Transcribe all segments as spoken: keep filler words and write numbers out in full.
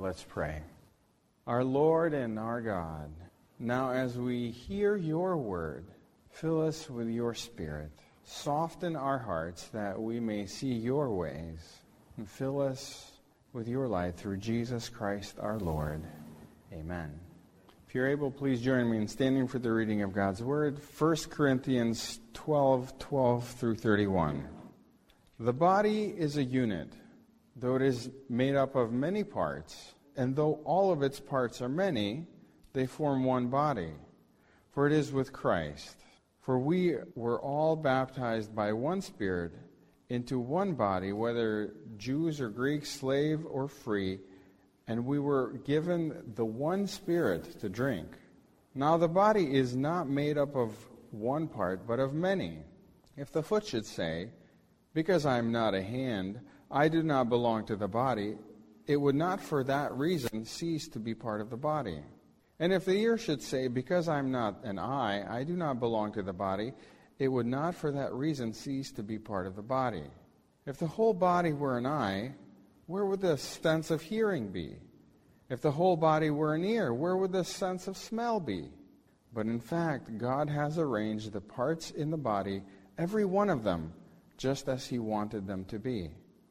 Let's pray. Our Lord and our God, now as we hear your word, fill us with your Spirit. Soften our hearts that we may see your ways, and fill us with your light through Jesus Christ our Lord. Amen. If you're able, please join me in standing for the reading of God's word. First Corinthians twelve, twelve through thirty-one. The body is a unit, though it is made up of many parts, and though all of its parts are many, they form one body. For it is with Christ. For we were all baptized by one Spirit into one body, whether Jews or Greeks, slave or free, and we were given the one Spirit to drink. Now the body is not made up of one part, but of many. If the foot should say, "Because I am not a hand, I do not belong to the body," it would not for that reason cease to be part of the body. And if the ear should say, "Because I am not an eye, I do not belong to the body," it would not for that reason cease to be part of the body. If the whole body were an eye, where would the sense of hearing be? If the whole body were an ear, where would the sense of smell be? But in fact, God has arranged the parts in the body, every one of them, just as he wanted them to be.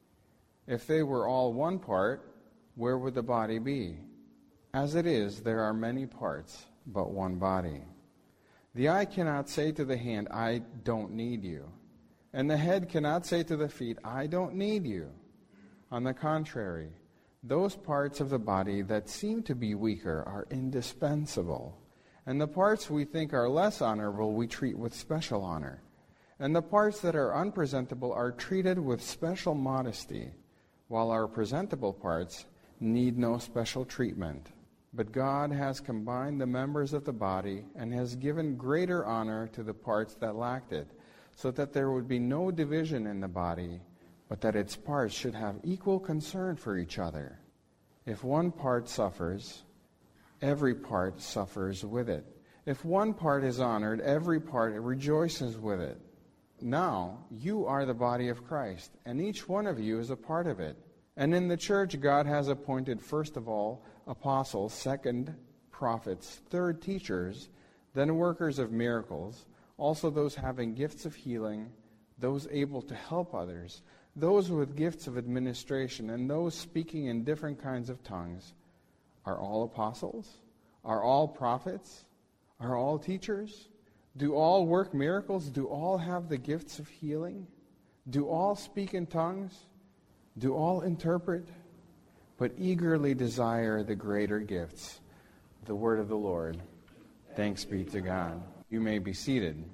If they were all one part, where would the body be? As it is, there are many parts, but one body. The eye cannot say to the hand, "I don't need you." And the head cannot say to the feet, "I don't need you." On the contrary, those parts of the body that seem to be weaker are indispensable. And the parts we think are less honorable we treat with special honor. And the parts that are unpresentable are treated with special modesty, while our presentable parts need no special treatment. But God has combined the members of the body and has given greater honor to the parts that lacked it, so that there would be no division in the body, but that its parts should have equal concern for each other. If one part suffers, every part suffers with it. If one part is honored, every part rejoices with it. Now, you are the body of Christ, and each one of you is a part of it. And in the church, God has appointed first of all apostles, second prophets, third teachers, then workers of miracles, also those having gifts of healing, those able to help others, those with gifts of administration, and those speaking in different kinds of tongues. Are all apostles? Are all prophets? Are all teachers? Do all work miracles? Do all have the gifts of healing? Do all speak in tongues? Do all interpret? But eagerly desire the greater gifts. The word of the Lord. Thanks be to God. You may be seated.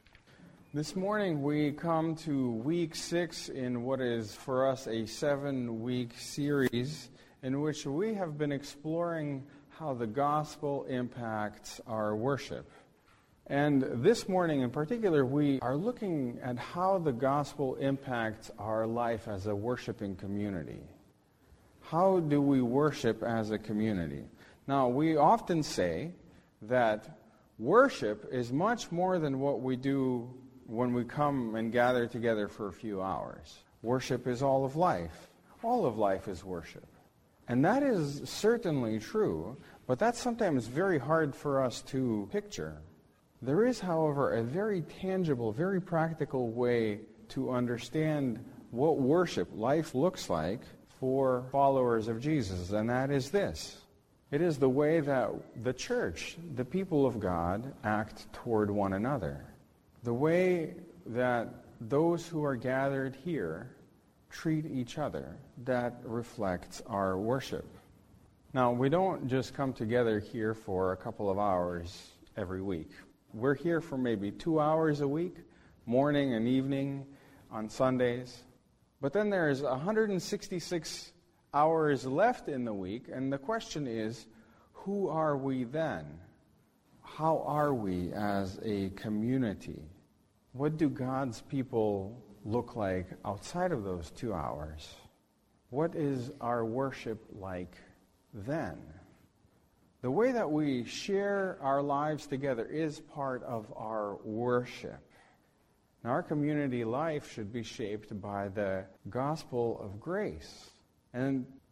This morning we come to week six in what is for us a seven-week series in which we have been exploring how the gospel impacts our worship. And this morning in particular, we are looking at how the gospel impacts our life as a worshiping community. How do we worship as a community? Now, we often say that worship is much more than what we do when we come and gather together for a few hours. Worship is all of life. All of life is worship. And that is certainly true, but that's sometimes very hard for us to picture. There is, however, a very tangible, very practical way to understand what worship life looks like for followers of Jesus, and that is this. It is the way that the church, the people of God, act toward one another. The way that those who are gathered here treat each other, that reflects our worship. Now, we don't just come together here for a couple of hours every week. We're here for maybe two hours a week, morning and evening, on Sundays. But then there's one hundred sixty-six hours left in the week, and the question is, who are we then? How are we as a community? What do God's people look like outside of those two hours? What is our worship like then? The way that we share our lives together is part of our worship. Now, our community life should be shaped by the gospel of grace. And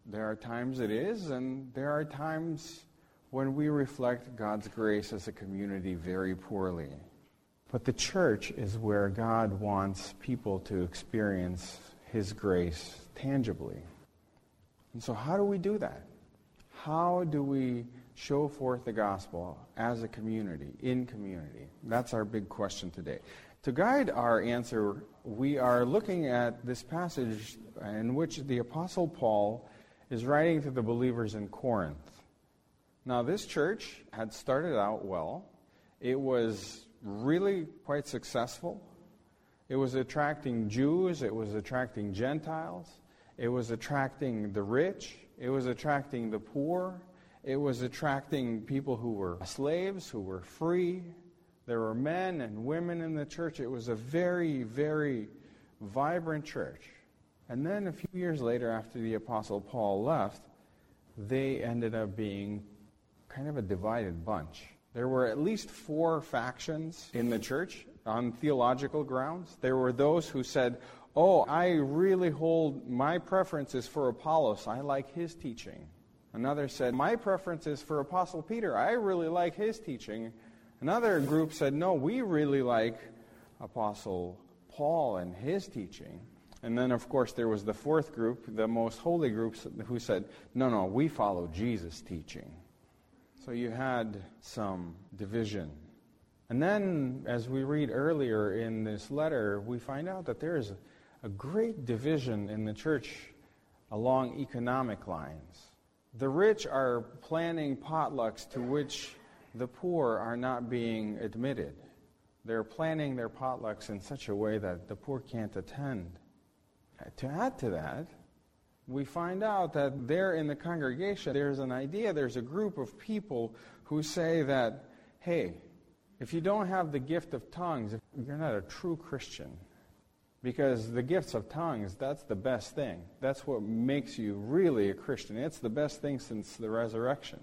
There are times it is, and there are times when we reflect God's grace as a community very poorly. But the church is where God wants people to experience His grace tangibly. And so how do we do that? How do we show forth the gospel as a community, in community? That's our big question today. To guide our answer, we are looking at this passage in which the Apostle Paul is writing to the believers in Corinth. Now, this church had started out well. It was really quite successful. It was attracting Jews. It was attracting Gentiles. It was attracting the rich. It was attracting the poor. It was attracting people who were slaves, who were free. There were men and women in the church. It was a very, very vibrant church. And then a few years later, after the Apostle Paul left, they ended up being kind of a divided bunch. There were at least four factions in the church on theological grounds. There were those who said, oh, I really hold my preferences for Apollos. I like his teaching. Another said, my preference is for Apostle Peter. I really like his teaching. Another group said, no, we really like Apostle Paul and his teaching. And then, of course, there was the fourth group, the most holy group, who said, no, no, we follow Jesus' teaching. So you had some division. And then, as we read earlier in this letter, we find out that there is a, a great division in the church along economic lines. The rich are planning potlucks to which the poor are not being admitted. They're planning their potlucks in such a way that the poor can't attend. To add to that, we find out that there in the congregation, there's an idea, there's a group of people who say that, hey, if you don't have the gift of tongues, you're not a true Christian. Because the gifts of tongues, that's the best thing. That's what makes you really a Christian. It's the best thing since the resurrection.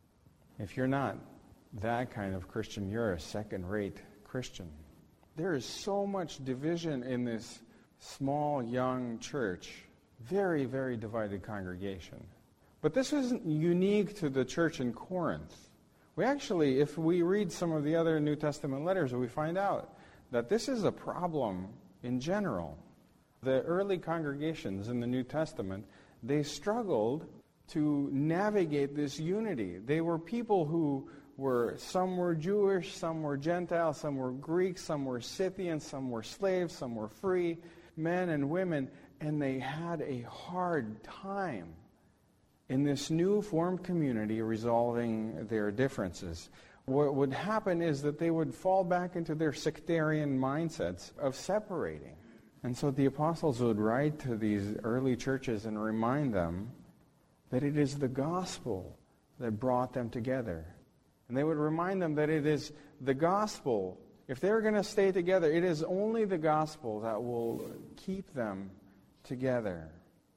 If you're not that kind of Christian, you're a second-rate Christian. There is so much division in this small, young church. Very, very divided congregation. But this isn't unique to the church in Corinth. We actually, if we read some of the other New Testament letters, we find out that this is a problem in general. The early congregations in the New Testament, they struggled to navigate this unity. They were people who were, some were Jewish, some were Gentile, some were Greek, some were Scythians, some were slaves, some were free, men and women, and they had a hard time in this new formed community resolving their differences. What would happen is that they would fall back into their sectarian mindsets of separating. And so the apostles would write to these early churches and remind them that it is the gospel that brought them together. And they would remind them that it is the gospel. If they're going to stay together, it is only the gospel that will keep them together.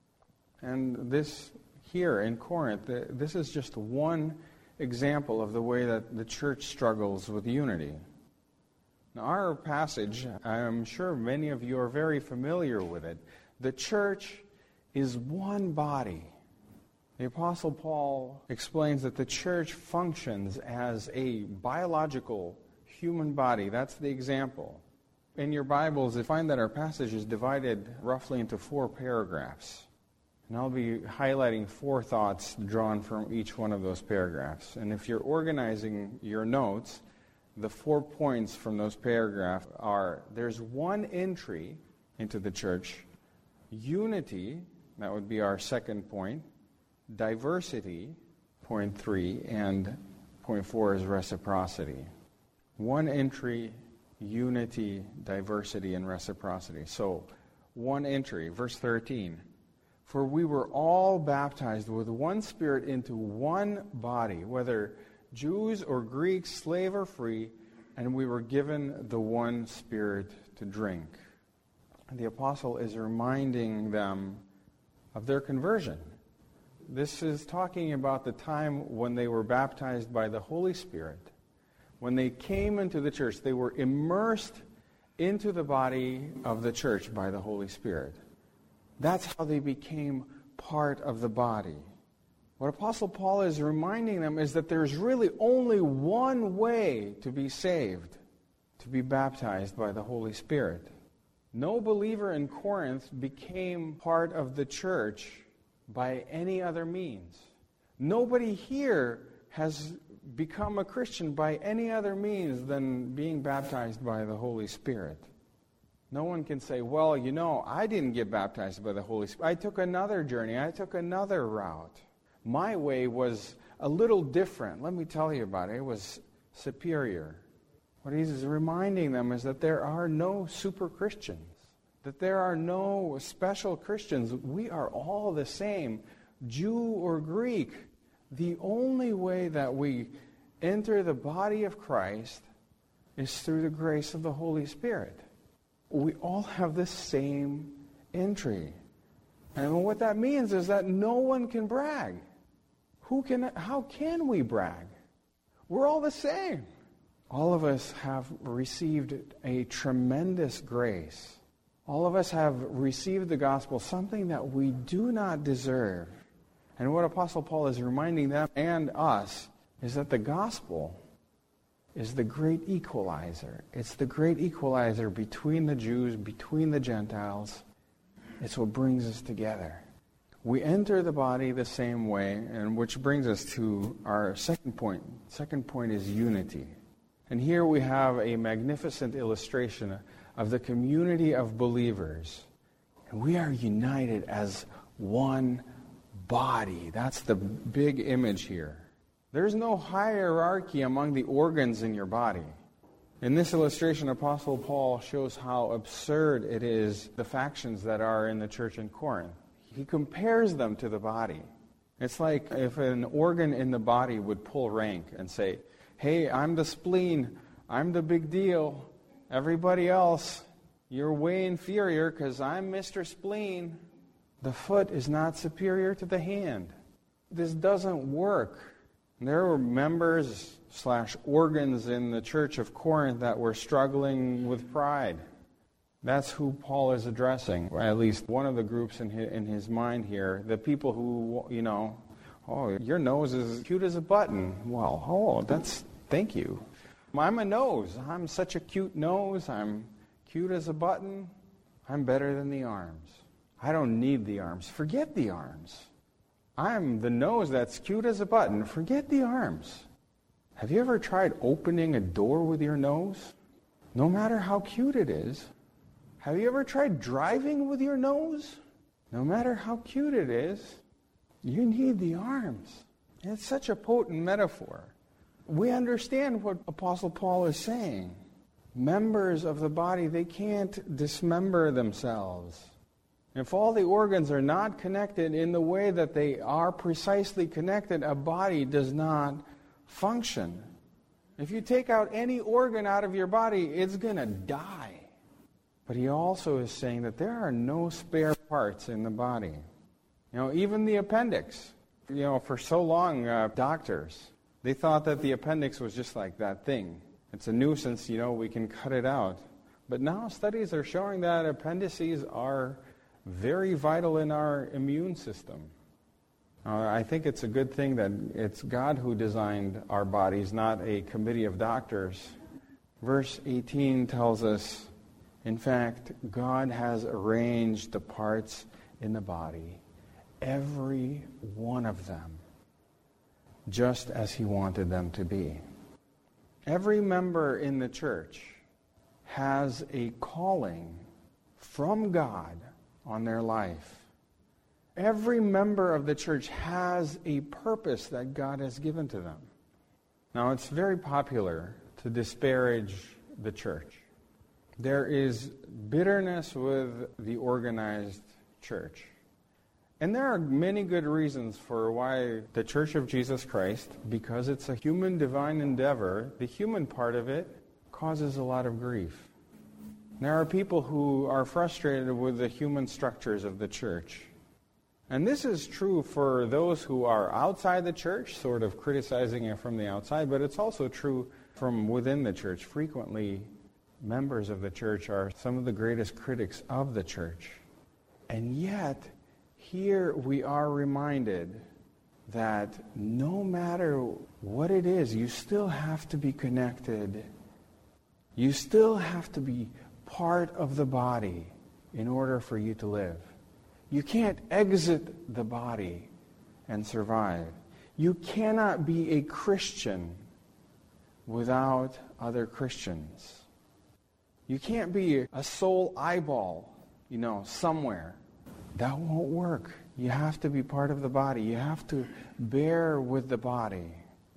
And this here in Corinth, this is just one example of the way that the church struggles with unity. Now, our passage, I'm sure many of you are very familiar with it. The church is one body. The Apostle Paul explains that the church functions as a biological human body. That's the example. In your Bibles, you find that our passage is divided roughly into four paragraphs. And I'll be highlighting four thoughts drawn from each one of those paragraphs. And if you're organizing your notes, the four points from those paragraphs are, there's one entry into the church, unity, that would be our second point, diversity, point three, and point four is reciprocity. One entry, unity, diversity, and reciprocity. So, one entry, verse thirteen. For we were all baptized with one Spirit into one body, whether Jews or Greeks, slave or free, and we were given the one Spirit to drink. The apostle is reminding them of their conversion. This is talking about the time when they were baptized by the Holy Spirit. When they came into the church, they were immersed into the body of the church by the Holy Spirit. That's how they became part of the body. What Apostle Paul is reminding them is that there's really only one way to be saved, to be baptized by the Holy Spirit. No believer in Corinth became part of the church by any other means. Nobody here has become a Christian by any other means than being baptized by the Holy Spirit. No one can say, well, you know, I didn't get baptized by the Holy Spirit. I took another journey. I took another route. My way was a little different. Let me tell you about it. It was superior. What he's reminding them is that there are no super Christians, that there are no special Christians. We are all the same, Jew or Greek. The only way that we enter the body of Christ is through the grace of the Holy Spirit. We all have the same entry. And what that means is that no one can brag. Who can? How can we brag? We're all the same. All of us have received a tremendous grace. All of us have received the gospel, something that we do not deserve. And what Apostle Paul is reminding them and us is that the gospel is the great equalizer. It's the great equalizer between the Jews, between the Gentiles. It's what brings us together. We enter the body the same way, and which brings us to our second point. Second point is unity. And here we have a magnificent illustration of the community of believers. And we are united as one body. That's the big image here. There's no hierarchy among the organs in your body. In this illustration, Apostle Paul shows how absurd it is, the factions that are in the church in Corinth. He compares them to the body. It's like if an organ in the body would pull rank and say, hey, I'm the spleen, I'm the big deal. Everybody else, you're way inferior because I'm Mister Spleen. The foot is not superior to the hand. This doesn't work. There were members slash organs in the church of Corinth that were struggling with pride. That's who Paul is addressing, or at least one of the groups in his, in his mind here. The people who, you know, oh, your nose is cute as a button. Well, oh, that's, thank you. I'm a nose. I'm such a cute nose. I'm cute as a button. I'm better than the arms. I don't need the arms. Forget the arms. I'm the nose that's cute as a button. Forget the arms. Have you ever tried opening a door with your nose? No matter how cute it is. Have you ever tried driving with your nose? No matter how cute it is, you need the arms. It's such a potent metaphor. We understand what Apostle Paul is saying. Members of the body, they can't dismember themselves. If all the organs are not connected in the way that they are precisely connected, a body does not function. If you take out any organ out of your body, it's going to die. But he also is saying that there are no spare parts in the body. You know, even the appendix. You know, for so long, uh, doctors, they thought that the appendix was just like that thing. It's a nuisance, you know, we can cut it out. But now studies are showing that appendices are very vital in our immune system. Uh, I think it's a good thing that it's God who designed our bodies, not a committee of doctors. Verse eighteen tells us, in fact, God has arranged the parts in the body, every one of them, just as he wanted them to be. Every member in the church has a calling from God on their life. Every member of the church has a purpose that God has given to them. Now, it's very popular to disparage the church. There is bitterness with the organized church. And there are many good reasons for why the Church of Jesus Christ, because it's a human divine endeavor, the human part of it causes a lot of grief. There are people who are frustrated with the human structures of the church. And this is true for those who are outside the church, sort of criticizing it from the outside, but it's also true from within the church. Frequently, members of the church are some of the greatest critics of the church. And yet, here we are reminded that no matter what it is, you still have to be connected. You still have to be part of the body in order for you to live. You can't exit the body and survive. You cannot be a Christian without other Christians. You can't be a sole eyeball, you know, somewhere. That won't work. You have to be part of the body. You have to bear with the body.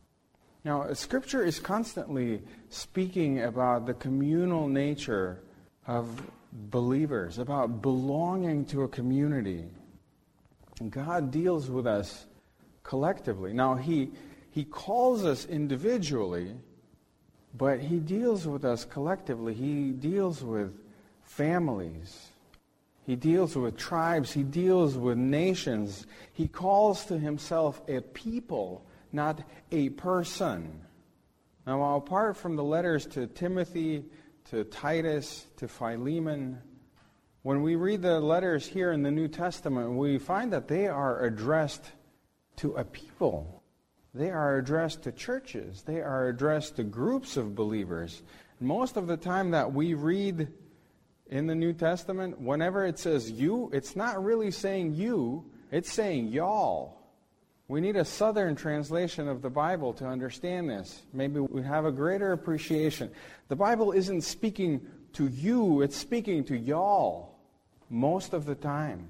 Now, Scripture is constantly speaking about the communal nature of believers, about belonging to a community. And God deals with us collectively. Now, He, He calls us individually, but He deals with us collectively. He deals with families. He deals with tribes. He deals with nations. He calls to Himself a people, not a person. Now, apart from the letters to Timothy, to Titus, to Philemon, when we read the letters here in the New Testament, we find that they are addressed to a people. They are addressed to churches. They are addressed to groups of believers. Most of the time that we read in the New Testament, whenever it says you, it's not really saying you, it's saying y'all. We need a Southern translation of the Bible to understand this. Maybe we have a greater appreciation. The Bible isn't speaking to you, it's speaking to y'all most of the time.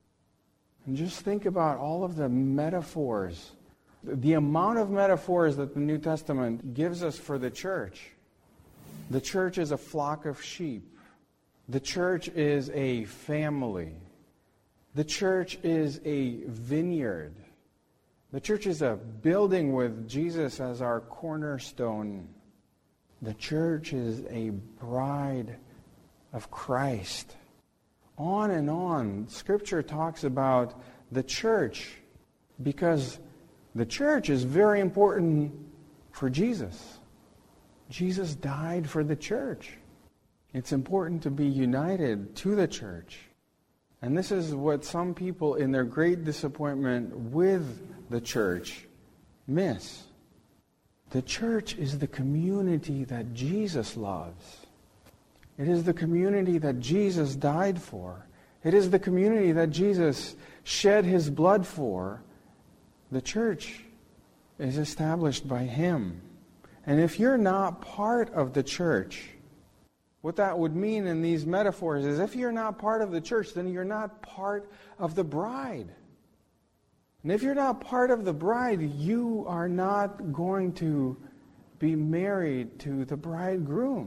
And just think about all of the metaphors, the amount of metaphors that the New Testament gives us for the church. The church is a flock of sheep. The church is a family. The church is a vineyard. The church is a building with Jesus as our cornerstone. The church is a bride of Christ. On and on, Scripture talks about the church because the church is very important for Jesus. Jesus died for the church. It's important to be united to the church. And this is what some people, in their great disappointment with the church, miss. The church is the community that Jesus loves. It is the community that Jesus died for. It is the community that Jesus shed His blood for. The church is established by Him. And if you're not part of the church, what that would mean in these metaphors is if you're not part of the church, then you're not part of the bride. And if you're not part of the bride, you are not going to be married to the bridegroom.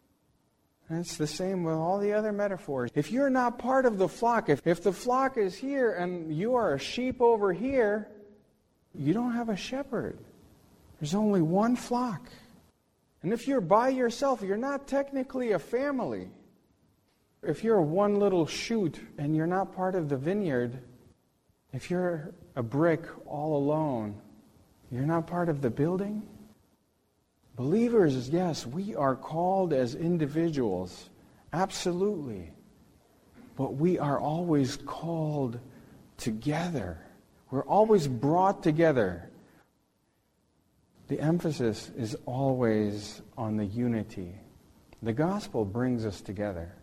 And it's the same with all the other metaphors. If you're not part of the flock, if, if the flock is here and you are a sheep over here, you don't have a shepherd. There's only one flock. And if you're by yourself, you're not technically a family. If you're one little shoot and you're not part of the vineyard, if you're a brick all alone, you're not part of the building. Believers, yes, we are called as individuals, absolutely. But we are always called together. We're always brought together. The emphasis is always on the unity. The gospel brings us together.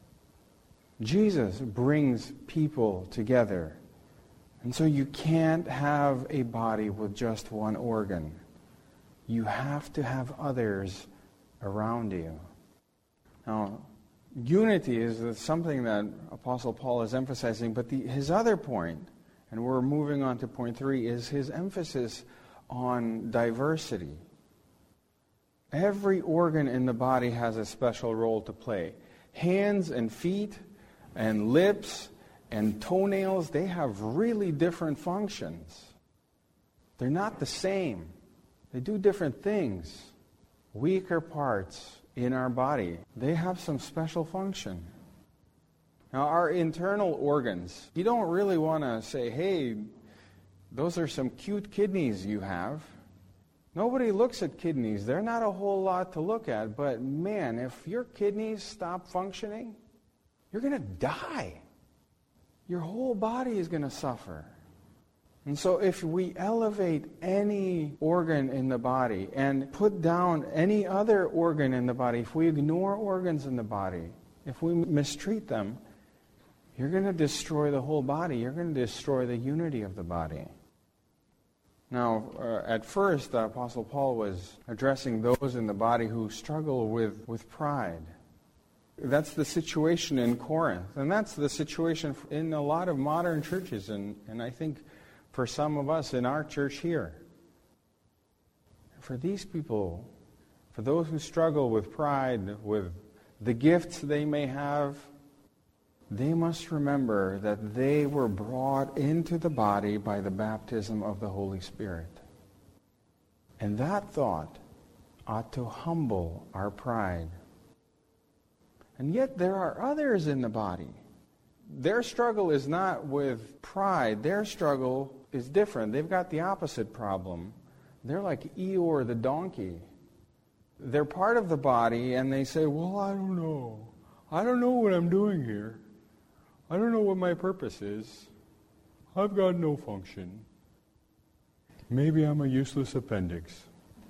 Jesus brings people together. And so you can't have a body with just one organ. You have to have others around you. Now, unity is something that Apostle Paul is emphasizing, but the, his other point, and we're moving on to point three, is his emphasis on diversity. Every organ in the body has a special role to play. Hands and feet and lips and toenails, they have really different functions. They're not the same. They do different things. Weaker parts in our body, they have some special function. Now, our internal organs, you don't really want to say, hey, those are some cute kidneys you have. Nobody looks at kidneys. They're not a whole lot to look at. But man, if your kidneys stop functioning, you're going to die. your whole body is going to suffer. And so if we elevate any organ in the body and put down any other organ in the body, if we ignore organs in the body, if we mistreat them, you're going to destroy the whole body. You're going to destroy the unity of the body. Now, uh, at first, the Apostle Paul was addressing those in the body who struggle with, with pride. That's the situation in Corinth. And that's the situation in a lot of modern churches, and, and I think for some of us in our church here. For these people, for those who struggle with pride, with the gifts they may have, they must remember that they were brought into the body by the baptism of the Holy Spirit. And that thought ought to humble our pride. And yet there are others in the body. Their struggle is not with pride. Their struggle is different. They've got the opposite problem. They're like Eeyore the donkey. They're part of the body, and they say, well, I don't know. I don't know what I'm doing here. I don't know what my purpose is. I've got no function. Maybe I'm a useless appendix.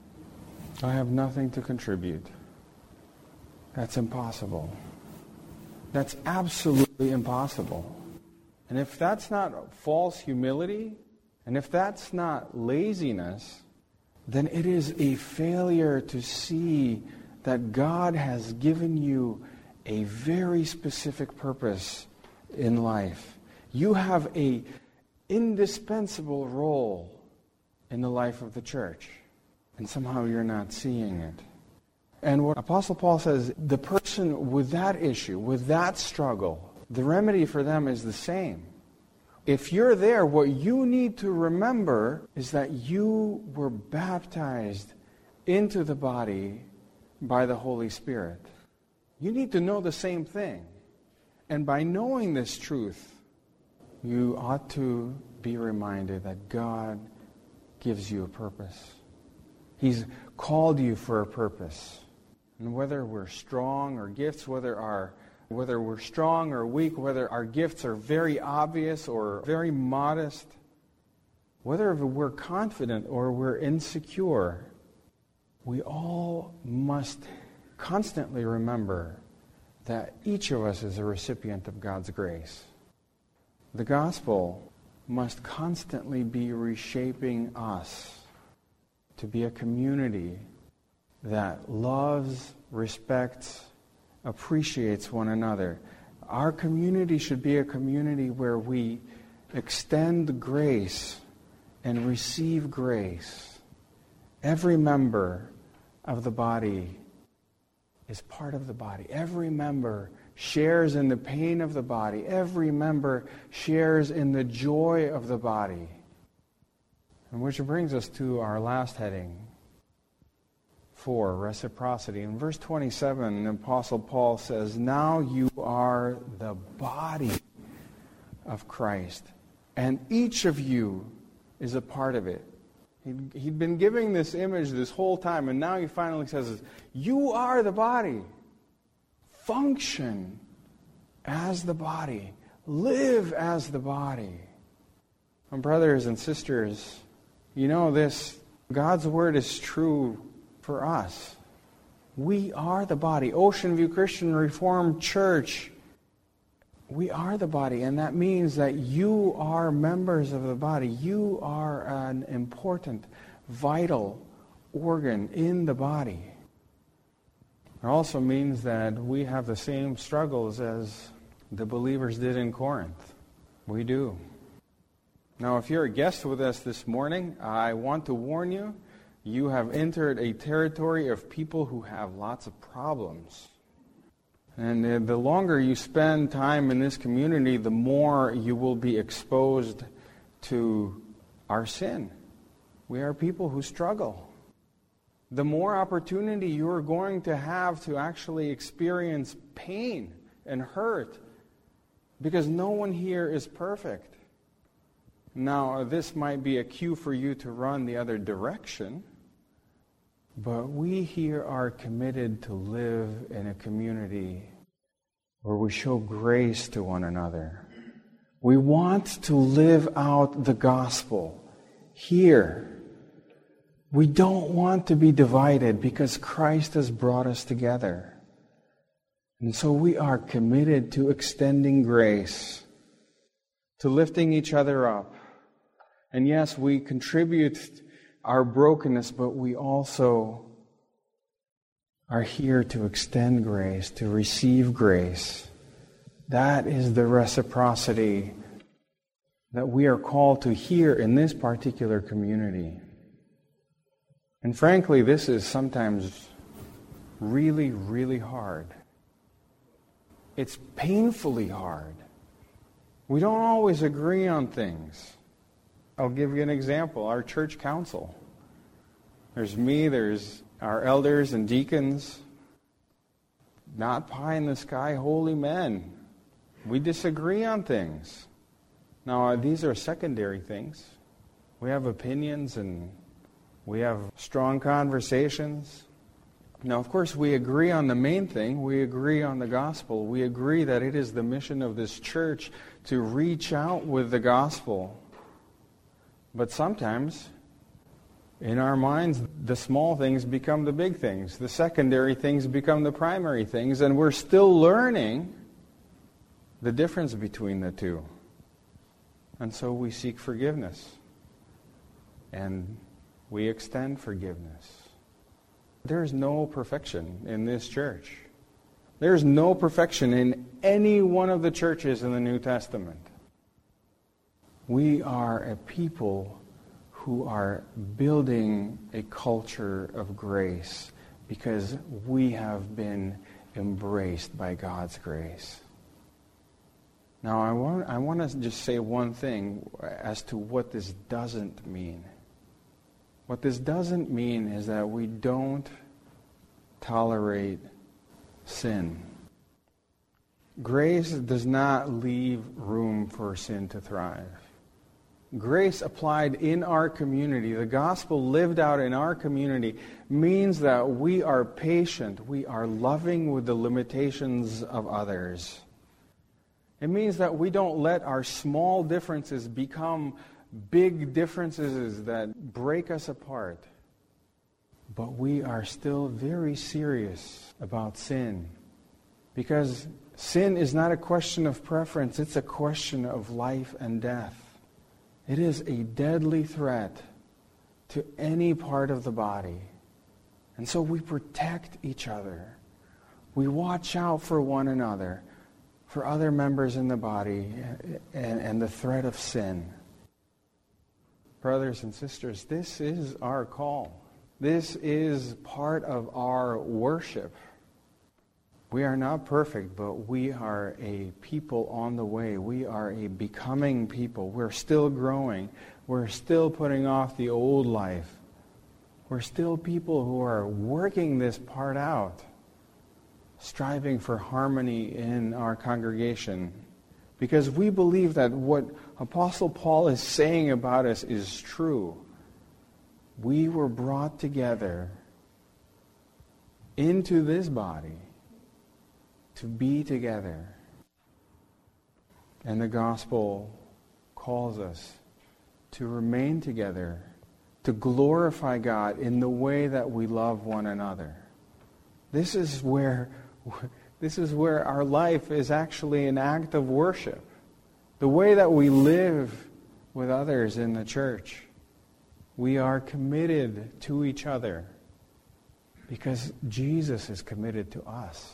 I have nothing to contribute. That's impossible. That's absolutely impossible. And if that's not false humility, and if that's not laziness, then it is a failure to see that God has given you a very specific purpose in life. You have a indispensable role in the life of the church, and somehow you're not seeing it. And what Apostle Paul says, the person with that issue, with that struggle, the remedy for them is the same. If you're there, what you need to remember is that you were baptized into the body by the Holy Spirit. You need to know the same thing. And by knowing this truth, you ought to be reminded that God gives you a purpose. He's called you for a purpose. And whether we're strong or gifts, whether our whether we're strong or weak, whether our gifts are very obvious or very modest, whether we're confident or we're insecure, we all must constantly remember that each of us is a recipient of God's grace. The gospel must constantly be reshaping us to be a community that loves, respects, appreciates one another. Our community should be a community where we extend grace and receive grace. Every member of the body is part of the body. Every member shares in the pain of the body. Every member shares in the joy of the body. And which brings us to our last heading, for reciprocity. In verse twenty-seven, the Apostle Paul says, now you are the body of Christ, and each of you is a part of it. He'd, he'd been giving this image this whole time, and now he finally says, you are the body. Function as the body. Live as the body. And brothers and sisters, you know this, God's word is true for us. We are the body. Ocean View Christian Reformed Church, we are the body, and that means that you are members of the body. You are an important, vital organ in the body. It also means that we have the same struggles as the believers did in Corinth. We do. Now, if you're a guest with us this morning, I want to warn you, you have entered a territory of people who have lots of problems. And the longer you spend time in this community, the more you will be exposed to our sin. We are people who struggle. The more opportunity you're going to have to actually experience pain and hurt, because no one here is perfect. Now, this might be a cue for you to run the other direction, but we here are committed to live in a community where we show grace to one another, We want to live out the gospel here. We don't want to be divided because Christ has brought us together. And so we are committed to extending grace, to lifting each other up. And yes, we contribute our brokenness, but we also are here to extend grace, to receive grace. That is the reciprocity that we are called to here in this particular community. And frankly, this is sometimes really, really hard. It's painfully hard. We don't always agree on things. I'll give you an example. Our church council. There's me, there's our elders and deacons. Not pie-in-the-sky holy men. We disagree on things. Now, these are secondary things. We have opinions and we have strong conversations. Now, of course, we agree on the main thing. We agree on the gospel. We agree that it is the mission of this church to reach out with the gospel. But sometimes, in our minds, the small things become the big things. The secondary things become the primary things. And we're still learning the difference between the two. And so we seek forgiveness. And we extend forgiveness. There is no perfection in this church. There is no perfection in any one of the churches in the New Testament. We are a people who are building a culture of grace because we have been embraced by God's grace. Now, I want, I want to just say one thing as to what this doesn't mean. What this doesn't mean is that we don't tolerate sin. Grace does not leave room for sin to thrive. Grace applied in our community, the gospel lived out in our community, means that we are patient, we are loving with the limitations of others. It means that we don't let our small differences become big differences that break us apart. But we are still very serious about sin. Because sin is not a question of preference, it's a question of life and death. It is a deadly threat to any part of the body. And so we protect each other. We watch out for one another, for other members in the body, and, and the threat of sin. Brothers and sisters, this is our call. This is part of our worship. We are not perfect, but we are a people on the way. We are a becoming people. We're still growing. We're still putting off the old life. We're still people who are working this part out, striving for harmony in our congregation. Because we believe that what Apostle Paul is saying about us is true. We were brought together into this body to be together. And the gospel calls us to remain together, to glorify God in the way that we love one another. This is where this is where our life is actually an act of worship. The way that we live with others in the church. We are committed to each other because Jesus is committed to us.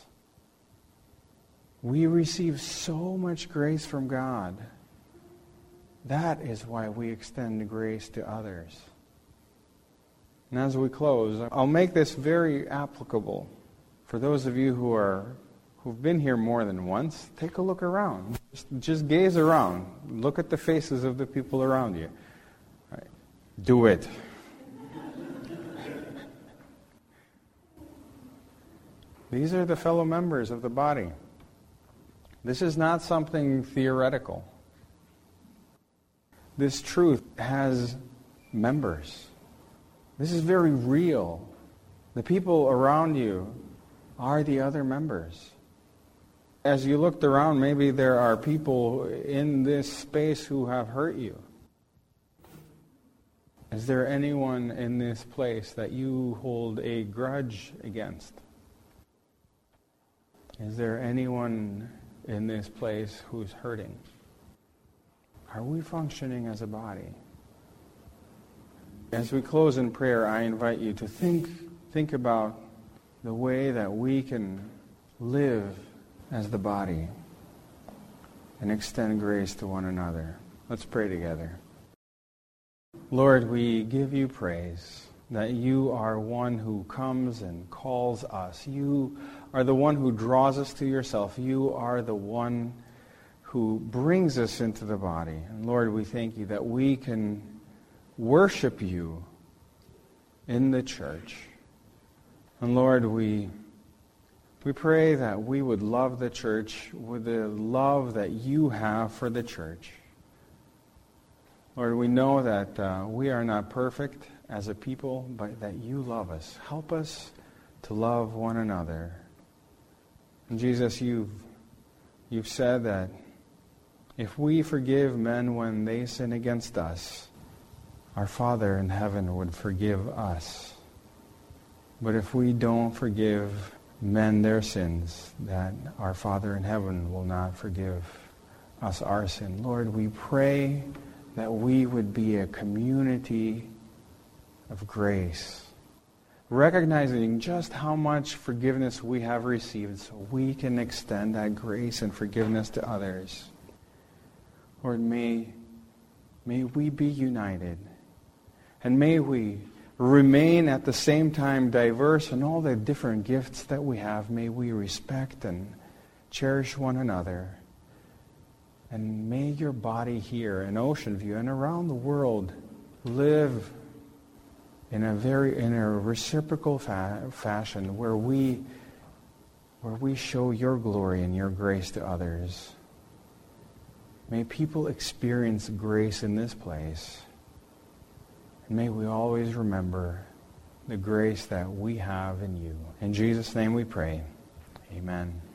We receive so much grace from God. That is why we extend grace to others. And as we close, I'll make this very applicable for those of you who are who've been here more than once. Take a look around. Just, just gaze around. Look at the faces of the people around you. All right. Do it. These are the fellow members of the body. This is not something theoretical. This truth has members. This is very real. The people around you are the other members. As you looked around, maybe there are people in this space who have hurt you. Is there anyone in this place that you hold a grudge against? Is there anyone in this place who's hurting? Are we functioning as a body? As we close in prayer, I invite you to think, think about the way that we can live as the body and extend grace to one another. Let's pray together. Lord, we give you praise that you are one who comes and calls us. You are the one who draws us to yourself. You are the one who brings us into the body. And Lord, we thank you that we can worship you in the church. And Lord, we we pray that we would love the church with the love that you have for the church. Lord, we know that uh, we are not perfect as a people, but that you love us. Help us to love one another. And Jesus, you've, you've said that if we forgive men when they sin against us, our Father in heaven would forgive us. But if we don't forgive men their sins, that our Father in heaven will not forgive us our sin. Lord, we pray that we would be a community of grace, recognizing just how much forgiveness we have received so we can extend that grace and forgiveness to others. Lord, may, may we be united, and may we remain at the same time diverse in all the different gifts that we have. May we respect and cherish one another. And may your body here in Ocean View and around the world live in a very in a reciprocal fa- fashion where we where we show your glory and your grace to others. May people experience grace in this place. And may we always remember the grace that we have in you. In Jesus' name we pray. Amen.